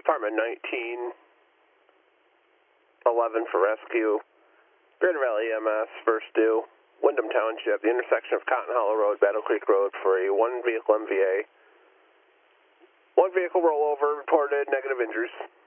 Department 1911 for rescue. Grand Valley EMS, first due. Windham Township, the intersection of Cotton Hollow Road, Battle Creek Road for a one vehicle MVA. One vehicle rollover, reported negative injuries.